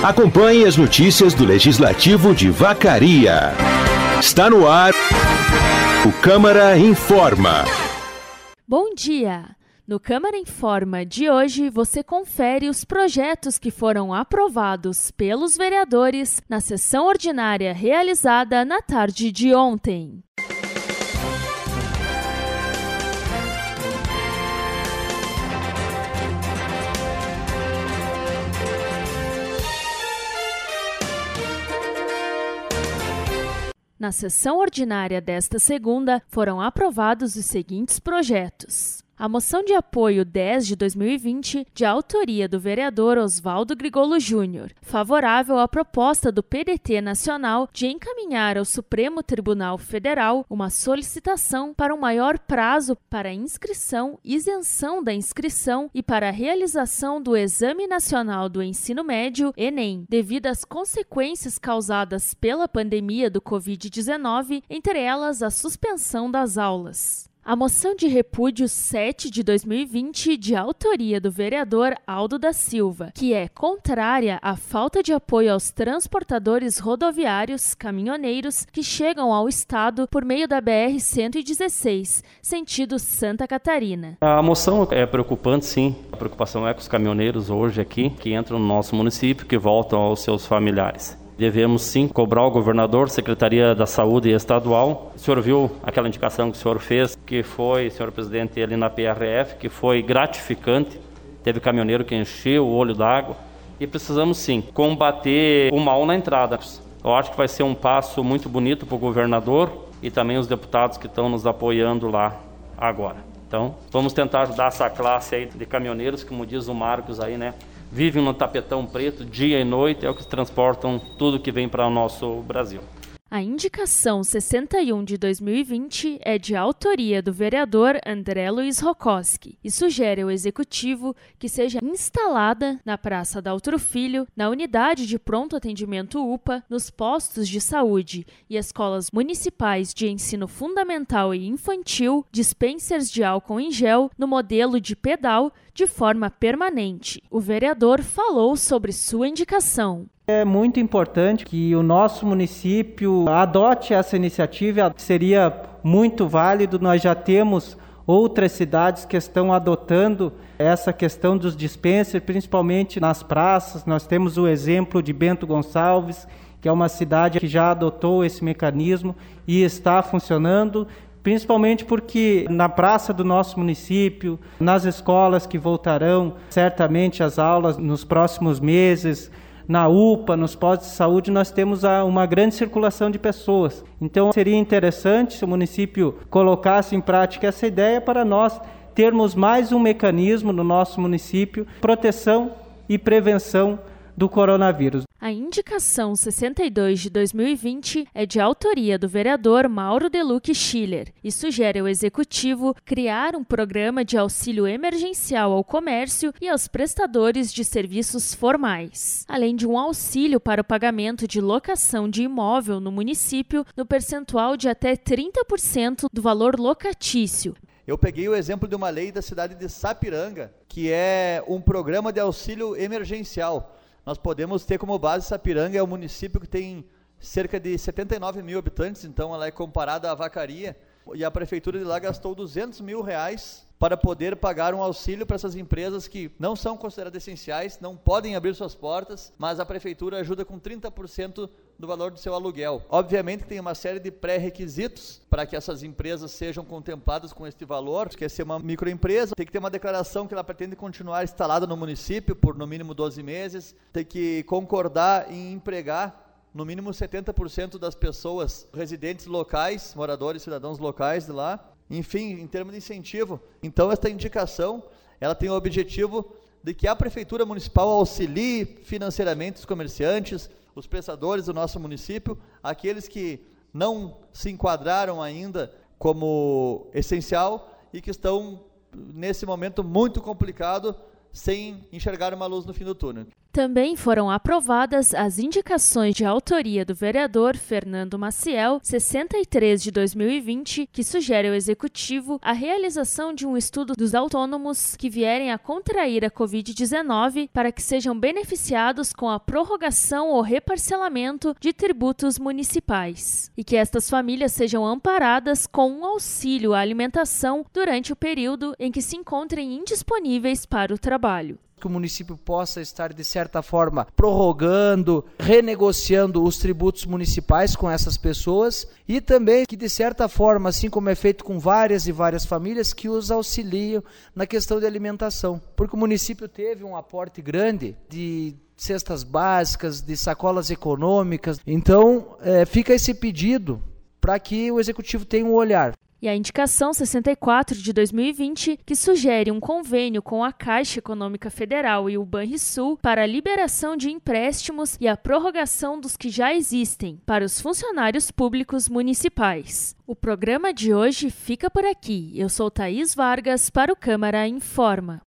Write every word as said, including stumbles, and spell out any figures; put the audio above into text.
Acompanhe as notícias do Legislativo de Vacaria. Está no ar o Câmara Informa. Bom dia! No Câmara Informa de hoje, você confere os projetos que foram aprovados pelos vereadores na sessão ordinária realizada na tarde de ontem. Na sessão ordinária desta segunda, foram aprovados os seguintes projetos. A moção de apoio dez de dois mil e vinte, de autoria do vereador Oswaldo Grigolo Júnior, favorável à proposta do P D T Nacional de encaminhar ao Supremo Tribunal Federal uma solicitação para um maior prazo para inscrição, isenção da inscrição e para a realização do Exame Nacional do Ensino Médio, Enem, devido às consequências causadas pela pandemia do covid dezenove, entre elas a suspensão das aulas. A moção de repúdio sete de dois mil e vinte, de autoria do vereador Aldo da Silva, que é contrária à falta de apoio aos transportadores rodoviários, caminhoneiros, que chegam ao estado por meio da B R cento e dezesseis, sentido Santa Catarina. A moção é preocupante, sim. A preocupação é com os caminhoneiros hoje aqui, que entram no nosso município, que voltam aos seus familiares. Devemos sim cobrar o governador, Secretaria da Saúde Estadual. O senhor viu aquela indicação que o senhor fez, que foi, senhor presidente, ali na P R F, que foi gratificante. Teve caminhoneiro que encheu o olho d'água. E precisamos sim combater o mal na entrada. Eu acho que vai ser um passo muito bonito para o governador e também os deputados que estão nos apoiando lá agora. Então, vamos tentar ajudar essa classe aí de caminhoneiros, como diz o Marcos aí, né? Vivem no tapetão preto dia e noite, é o que transportam tudo que vem para o nosso Brasil. A indicação sessenta e um de dois mil e vinte é de autoria do vereador André Luiz Rokoski e sugere ao Executivo que seja instalada na Praça Daltro Filho, na unidade de pronto atendimento U P A, nos postos de saúde e escolas municipais de ensino fundamental e infantil, dispensers de álcool em gel no modelo de pedal de forma permanente. O vereador falou sobre sua indicação. É muito importante que o nosso município adote essa iniciativa, seria muito válido. Nós já temos outras cidades que estão adotando essa questão dos dispensers, principalmente nas praças. Nós temos o exemplo de Bento Gonçalves, que é uma cidade que já adotou esse mecanismo e está funcionando, principalmente porque na praça do nosso município, nas escolas que voltarão certamente às aulas nos próximos meses, na U P A, nos postos de saúde, nós temos uma grande circulação de pessoas. Então, seria interessante se o município colocasse em prática essa ideia para nós termos mais um mecanismo no nosso município, proteção e prevenção do coronavírus. A indicação sessenta e dois de dois mil e vinte é de autoria do vereador Mauro Deluque Schiller e sugere ao Executivo criar um programa de auxílio emergencial ao comércio e aos prestadores de serviços formais, além de um auxílio para o pagamento de locação de imóvel no município no percentual de até trinta por cento do valor locatício. Eu peguei o exemplo de uma lei da cidade de Sapiranga, que é um programa de auxílio emergencial. Nós podemos ter como base Sapiranga, é um município que tem cerca de setenta e nove mil habitantes, então ela é comparada à Vacaria, e a prefeitura de lá gastou duzentos mil reais para poder pagar um auxílio para essas empresas que não são consideradas essenciais, não podem abrir suas portas, mas a prefeitura ajuda com trinta por cento do valor do seu aluguel. Obviamente que tem uma série de pré-requisitos para que essas empresas sejam contempladas com este valor. Quer ser uma microempresa, tem que ter uma declaração que ela pretende continuar instalada no município por no mínimo doze meses, tem que concordar em empregar no mínimo setenta por cento das pessoas residentes locais, moradores, cidadãos locais de lá. Enfim, em termos de incentivo. Então, esta indicação, ela tem o objetivo de que a Prefeitura Municipal auxilie financeiramente os comerciantes, os prestadores do nosso município, aqueles que não se enquadraram ainda como essencial e que estão, nesse momento muito complicado, sem enxergar uma luz no fim do túnel. Também foram aprovadas as indicações de autoria do vereador Fernando Maciel, sessenta e três de dois mil e vinte, que sugere ao Executivo a realização de um estudo dos autônomos que vierem a contrair a covid dezenove para que sejam beneficiados com a prorrogação ou reparcelamento de tributos municipais e que estas famílias sejam amparadas com um auxílio à alimentação durante o período em que se encontrem indisponíveis para o trabalho. Que o município possa estar, de certa forma, prorrogando, renegociando os tributos municipais com essas pessoas e também que, de certa forma, assim como é feito com várias e várias famílias, que os auxiliam na questão de alimentação. Porque o município teve um aporte grande de cestas básicas, de sacolas econômicas. Então, é, fica esse pedido para que o Executivo tenha um olhar. E a indicação sessenta e quatro de dois mil e vinte, que sugere um convênio com a Caixa Econômica Federal e o Banrisul para a liberação de empréstimos e a prorrogação dos que já existem para os funcionários públicos municipais. O programa de hoje fica por aqui. Eu sou Thaís Vargas para o Câmara Informa.